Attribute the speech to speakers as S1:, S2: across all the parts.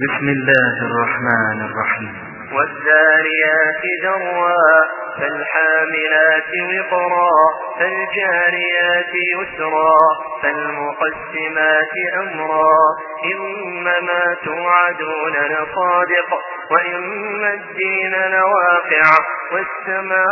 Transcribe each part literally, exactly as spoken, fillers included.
S1: بسم الله الرحمن الرحيم.
S2: والذاريات ذروا فالحاملات وقرا فالجاريات يسرا فالمقسمات أمرا إنما توعدون لصادق وإن الدين لواقع والسماء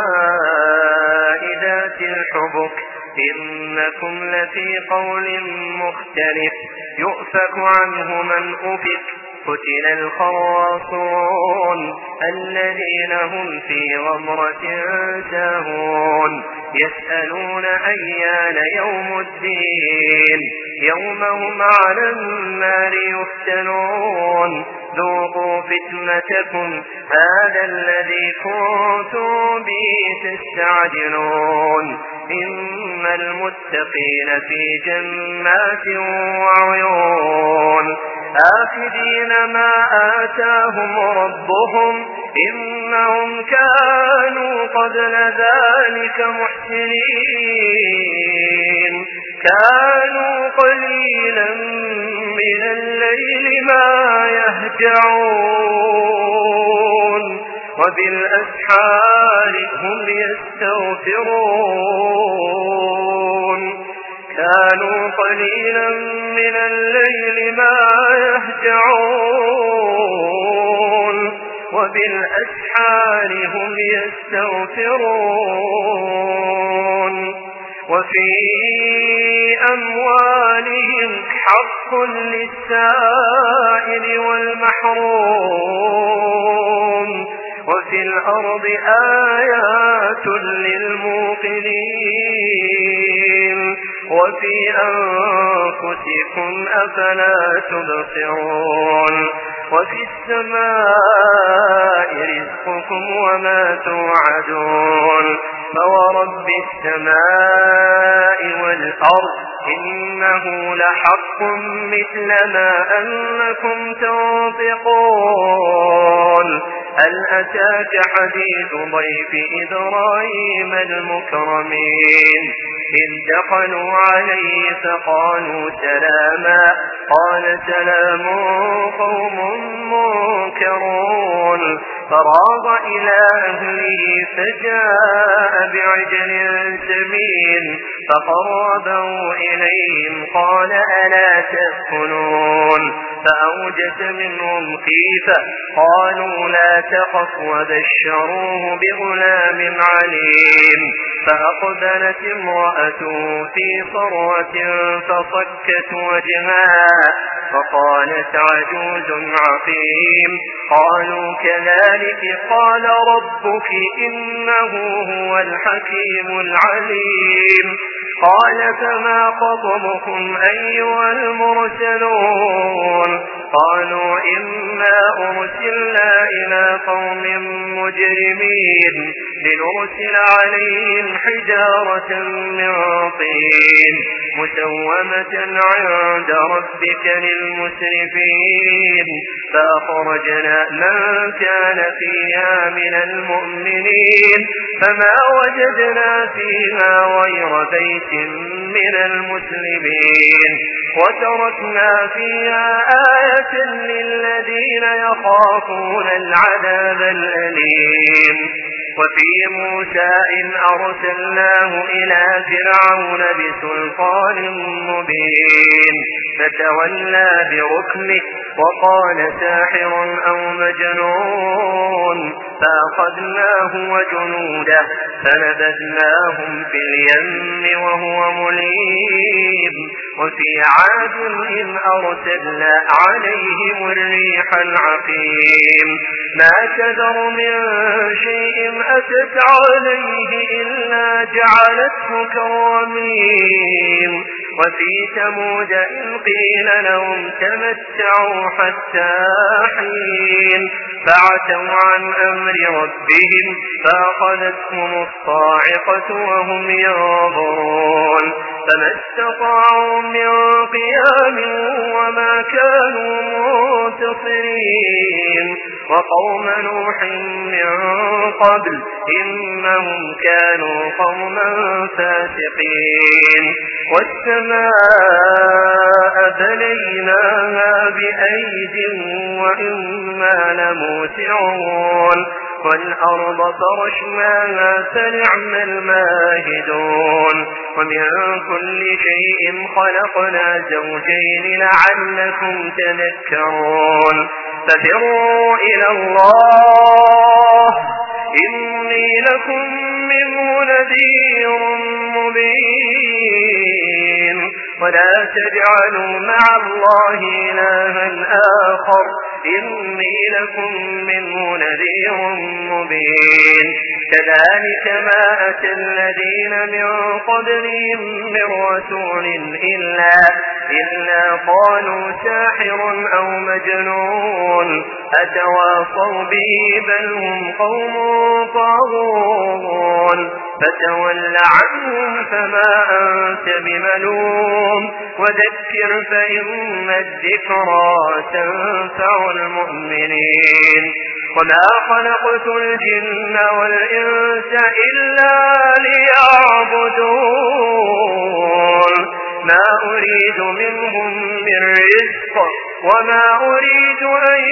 S2: ذات الحبك إنكم لفي قول مختلف يؤفك عنه من أفك قتل الخراصون الذين هم في غمرة ساهون يسألون أيان يوم الدين يوم هم على النار يفتنون ذوقوا فتنتكم هذا الذي كنتم به تستعجلون إن المتقين في جنات وعيون آخذين ما آتاهم ربهم إنهم كانوا قبل ذلك محسنين كانوا قليلا من الليل ما يهجعون وبالأسحار هم يستغفرون كانوا قليلا من الليل ما يهجعون وبالأسحار هم يستغفرون وفي أموالهم حق للسائل والمحروم وفي الأرض آيات للموقنين وفي أنفسكم أفلا تبصرون وفي السماء رزقكم وما توعدون فورب السماء والأرض إنه لحق مثل ما أنكم تنطقون هل أتاك حديث ضيف إبراهيم المكرمين إذ دخلوا عليه فقالوا سلاما قال سلام قوم منكرون فراغ إلى أهله فجاء بعجل سمين فقربه إليهم قال ألا تأكلون فأوجس منهم خيفة قالوا لا تخف وبشروه بغلام عليم فأقبلت امرأته في صرة فصكت وجهها فقالت عجوز عقيم قالوا كذلك قال ربك إنه هو الحكيم العليم قال فما خطبكم أيها المرسلون قالوا إنا أرسلنا إلى قوم مجرمين لنرسل عليهم حجارة من طين مسومة عند ربك للمسرفين فأخرجنا من كان فيها من المؤمنين فما وجدنا فيها غير بيت من المسلمين وتركنا فيها آية للذين يخافون العذاب الأليم وفي موسى إن أرسلناه إلى فرعون بسلطان مبين فتولى بركنه وقال ساحر أو مجنون فأخذناه وجنوده فنبذناهم في اليم وهو مليم وفي عاد إن أرسلنا عليهم الريح العقيم ما تذر من شيء أتت عليه إلا جعلته كالرميم وفي ثمود إن قيل لهم تمتعوا حتى حين فعتوا عن أمر ربهم فأخذتهم الصاعقة وهم ينظرون فما استطاعوا من قيام وما كانوا منتصرين وقوم نوح من قبل إنهم كانوا قوما فاسقين والسماء بنيناها بأيد وإنا لموسعون والأرض فرشناها فنعم الماهدون ومن كل شيء خلقنا زوجين لعلكم تذكرون ففروا إلى الله إني لكم منه نذير مبين ولا تجعلوا مع الله إلها آخر إني لكم منه نذير مبين كذلك ما أتى الذين من قبلهم من رسول إلا, إلا قالوا ساحر أو مجنون أتواصوا به بل هم قوم طاغون فتول عنهم فما أنت بملوم وذكر فإن الذكرى تنفع المؤمنين وما خلقت الجن والإنس إلا ليعبدون ما أريد منهم من رزق وما أريد أن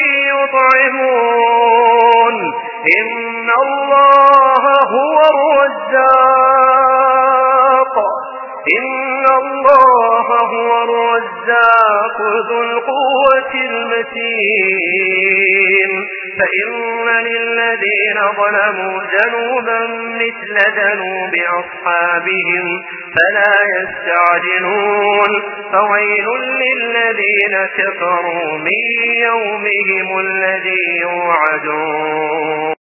S2: يطعمون إن الله هو الرزاق إن الله هو الرزاق ذو القوة المتين فإن للذين ظلموا ذنوبا مثل ذنوب أصحابهم فلا يستعجلون فويل للذين كفروا من يومهم الذي يوعدون.